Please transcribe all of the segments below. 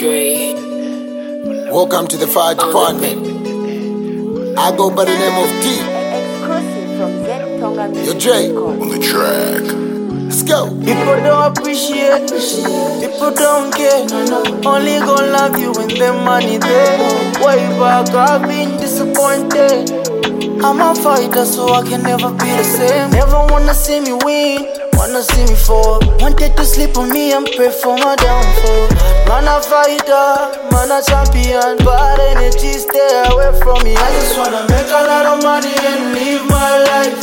Dre. Welcome to the fire department. I go by the name of D. Exclusive from Yo, Dre. On the track. Let's go. People don't appreciate, people don't care. Only gon' love you when the money there. Way back, I've been disappointed. I'm a fighter, so I can never be the same. Never wanna see me win, wanna see me fall. Wanted to sleep on me and pray for my downfall. Man a fighter, man a champion, bad energy stay away from me. I just wanna make a lot of money and live my life.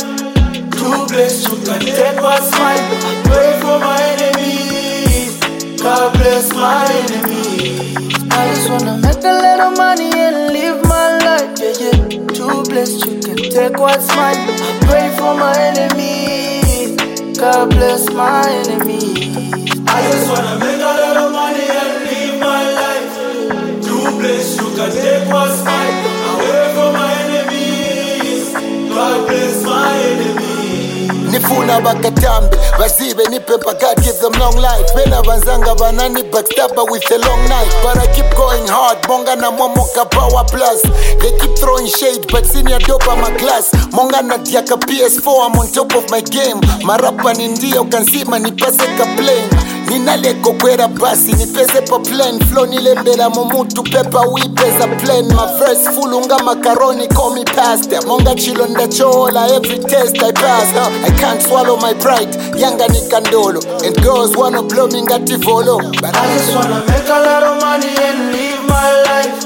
Too blessed, you can take what's mine. I pray for my enemies, God bless my enemies. I just wanna make a lot of money and live my life, yeah, yeah. Too blessed, you can take what's mine. I pray for my enemies, God bless my enemies. I just wanna make a lot of money and live my life. Too blessed, you can take what's mine. I pray for my enemies, God bless my enemies. Nifuna bakatambe bazibe nipepa, God give them long life. Bena banzanga banani backstabber with a long knife. But I keep going hard, monga na momoka power plus. They keep throwing shade but senior dope on my glass. Monga na diaka PS4, I'm on top of my game. Marapa ni ndio kansima nipase ka plane. Ninaleko kwera basi nipese pa plane. Flow nilembela mumutu pepa wipeza plane. My verse full unga macaroni call me pasta. Monga chilonda chola every test I pass. I can't swallow my pride, yanga ni kandolo. And girls wanna blow me ngati volo. But I just wanna make a lot of money and live my life.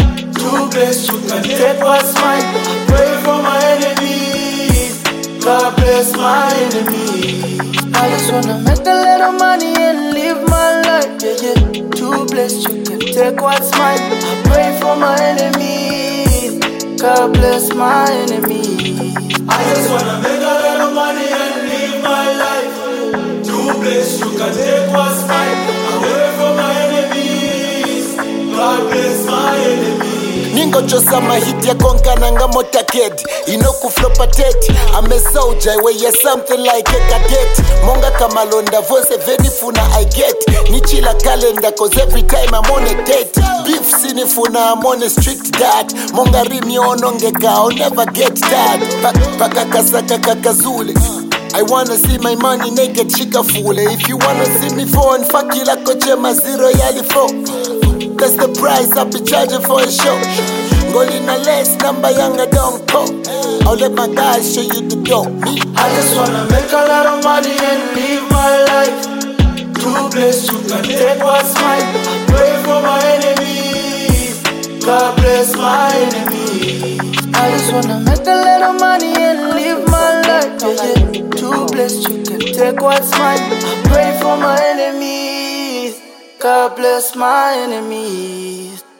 Too blessed, you can take what's mine. I pray for my enemies, God bless my enemies. I just wanna make a lot of money and live my life, yeah, yeah. Too blessed, you can take what's mine. I pray for my enemies, God bless my enemies. I just wanna make a lot of money and live my life. Too blessed, you can take what's mine. I pray for my enemies, God bless my enemies. Ningo chosa mahiti ya konkana nga motaked. Inoku flopateti, I'm a soldier where you're something like a cadet. Monga kamalonda vose venifuna I get. Nichila calendar cause every time I'm on a date. Beef sinifuna, I'm on a strict diet. Monga rimi onongeka, I'll never get tired. Pakakasaka kakazule. I wanna see my money naked shikafule. If you wanna see me phone, fakila kochema zero yali fo. That's the price I'll be charging for a show. Golina less number younger don't go. I'll let my guys show you the dope. I just wanna make a lot of money and live my life. Too blessed, you can take what's mine. I pray for my enemies, God bless my enemies. I just wanna make a lot of money and live my life, yeah, yeah. Too blessed, you can take what's mine. I pray for my enemies, God bless my enemies.